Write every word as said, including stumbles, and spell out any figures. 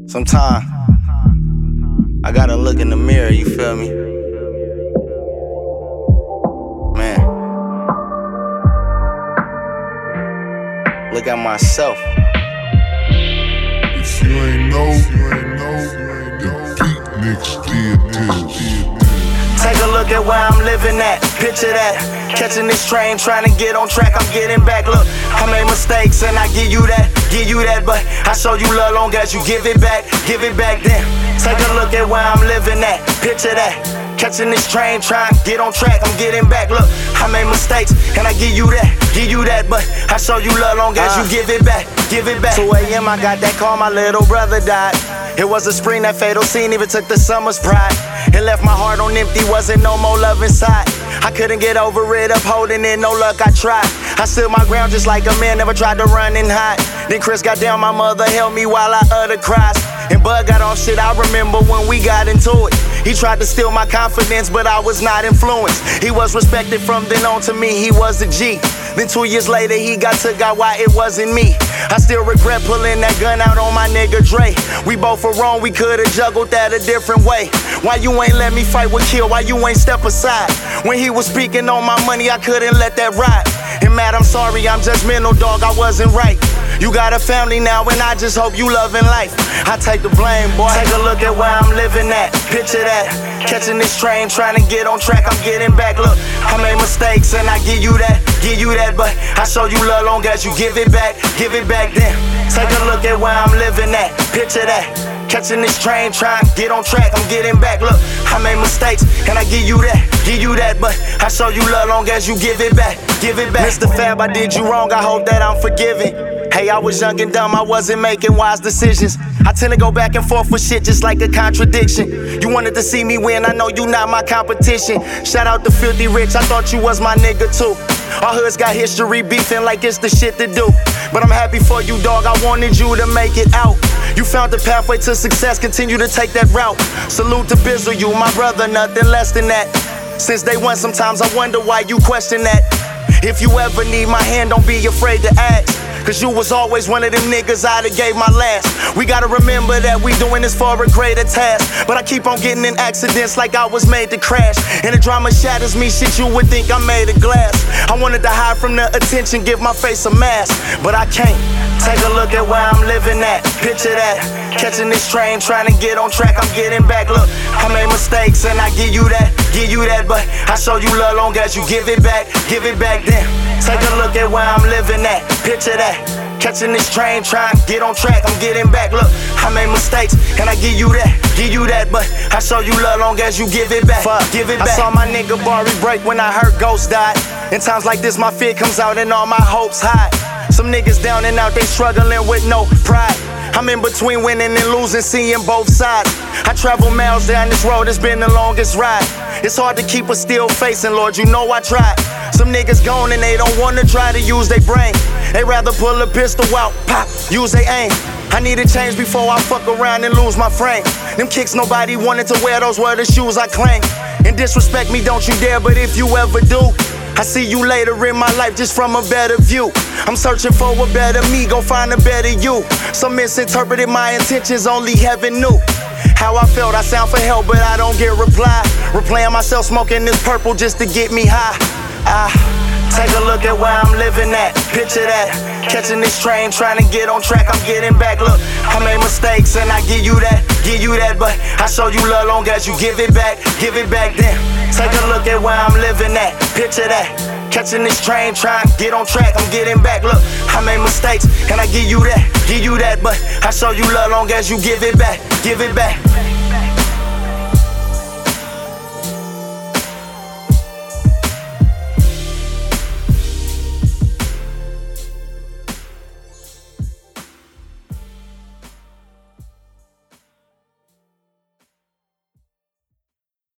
Sometimes I gotta look in the mirror, you feel me? Man, look at myself. If you ain't know, you ain't know, the beat niggas did this. Take a look at where I'm living at, picture that. Catching this train, trying to get on track, I'm getting back. Look, I made mistakes and I give you that, give you that. But I show you love long as you give it back, give it back then. Take a look at where I'm living at, picture that. Catching this train, trying to get on track, I'm getting back. Look, I made mistakes and I give you that, give you that. But I show you love long as you give it back, give it back. two A M I got that call, my little brother died. It was a spring, that fatal scene even took the summer's pride. It left my heart on empty, wasn't no more love inside. I couldn't get over it, upholding it, no luck, I tried. I stood my ground just like a man, never tried to run and hide. Then Chris got down, my mother held me while I uttered cries. And Bud got off shit, I remember when we got into it. He tried to steal my confidence, but I was not influenced. He was respected from then on, to me, he was a G. Then two years later, he got took out, why it wasn't me. I still regret pulling that gun out on my nigga Dre. We both were wrong, we could've juggled that a different way. Why you ain't let me fight with Kill, why you ain't step aside? When he was speaking on my money, I couldn't let that ride. And Matt, I'm sorry, I'm judgmental, dog, I wasn't right. You got a family now, and I just hope you loving life. I take the blame, boy. Take a look at where I'm living at, picture that. Catching this train, trying to get on track, I'm getting back. Look, I made mistakes and I give you that, give you that. But I show you love long as you give it back, give it back then. Take a look at where I'm living at, picture that. Catching this train, trying to get on track, I'm getting back. Look, I made mistakes and I give you that, give you that. But I show you love long as you give it back, give it back. Mister Fab, I did you wrong, I hope that I'm forgiven. Hey, I was young and dumb, I wasn't making wise decisions. I tend to go back and forth with shit just like a contradiction. You wanted to see me win, I know you not my competition. Shout out to Filthy Rich, I thought you was my nigga too. Our hoods got history beefing like it's the shit to do. But I'm happy for you, dog, I wanted you to make it out. You found the pathway to success, continue to take that route. Salute to Bizzle, you my brother, nothing less than that. Since day one, sometimes I wonder why you question that. If you ever need my hand, don't be afraid to ask. Cause you was always one of them niggas I'd have gave my last. We gotta remember that we doing this for a greater task. But I keep on getting in accidents like I was made to crash. And the drama shatters me, shit you would think I'm made of glass. I wanted to hide from the attention, give my face a mask, but I can't. Take a look at where I'm living at, picture that. Catching this train, trying to get on track, I'm getting back. Look, I made mistakes and I give you that, give you that. But I show you love long as you give it back, give it back then. Take a look at where I'm living at, picture that. Catching this train, trying to get on track, I'm getting back. Look, I made mistakes and I give you that, give you that. But I show you love long as you give it back, Fuck, give it back. I saw my nigga Barry break when I heard Ghost died. In times like this, my fear comes out and all my hopes hide. Some niggas down and out, they struggling with no pride. I'm in between winning and losing, seeing both sides. I travel miles down this road, it's been the longest ride. It's hard to keep a still face, and Lord, you know I tried. Some niggas gone and they don't wanna try to use their brain. They rather pull a pistol out, pop, use their aim. I need a change before I fuck around and lose my frame. Them kicks nobody wanted to wear, those were the shoes I claim. And disrespect me, don't you dare, but if you ever do, I see you later in my life just from a better view. I'm searching for a better me, go find a better you. Some misinterpreted my intentions, only heaven knew. How I felt, I sound for help, but I don't get reply. Replaying myself smoking this purple just to get me high. Ah, take a look at where I'm living at, picture that. Catching this train, trying to get on track, I'm getting back. Look, I made mistakes and I give you that, give you that. But I show you love long as you give it back, give it back then. Take a look at where I'm living at, picture that. Catching this train, trying to get on track, I'm getting back. Look, I made mistakes and I give you that, give you that. But I show you love long as you give it back, give it back.